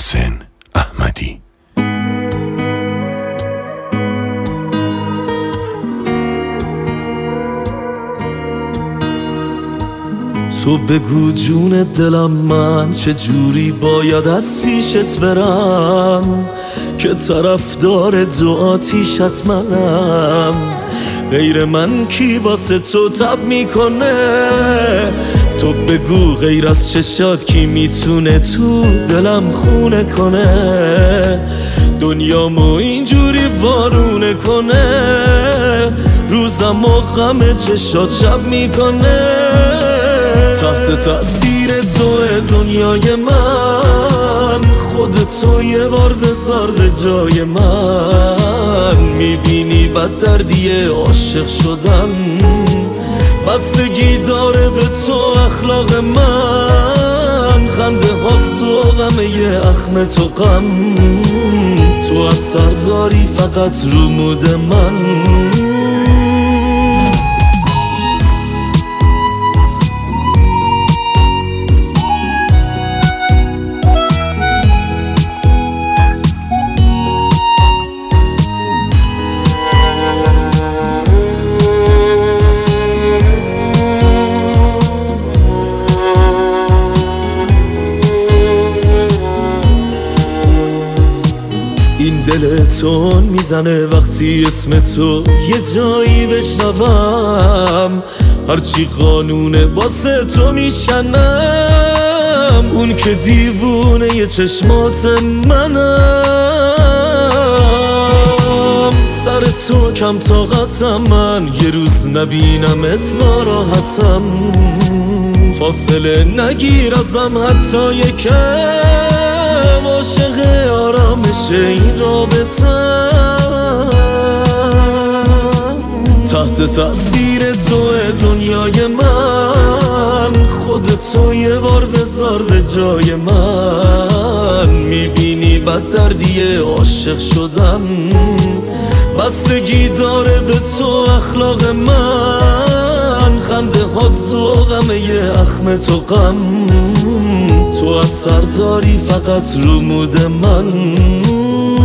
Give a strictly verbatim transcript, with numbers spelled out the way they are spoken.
محسن احمدی. تو بگو جون دلم من چه جوری باید از پیشت برم که طرفدار دو آتیشت منم. غیر من کی واسه تو تب میکنه؟ تو بگو غیر از چشات کی میتونه تو دلم خونه کنه؟ دنیامو اینجوری وارونه کنه، روزم و غم چشات شب میکنه. تحت تأثیر توه دنیای من، خودتو یه بار بذار به جای من. میبینی بد دردیه عاشق شدن، بستگی داره به تو اخلاق من. خنده ها تو غمه یه اخم تو غم، تو اثر داری فقط رو مود من. این دلتون میزنه وقتی اسم تو یه جایی بشنوم، هرچی قانونه واسه تو میشنم. اون که دیوونه یه چشمات منم، سر تو کم طاقتم من، یه روز نبینمت ناراحتم. فاصله نگیر ازم حتی یکم، عاشق آرامش این رابطم. تحت تأثیر توه دنیای من، خودتو یه بار بذار به جای من. میبینی بد دردیه عاشق شدن، بستگی داره به تو اخلاق من. خنده ها تو غمه یه اخم تو غم، تو اثر داری فقط رو مود من.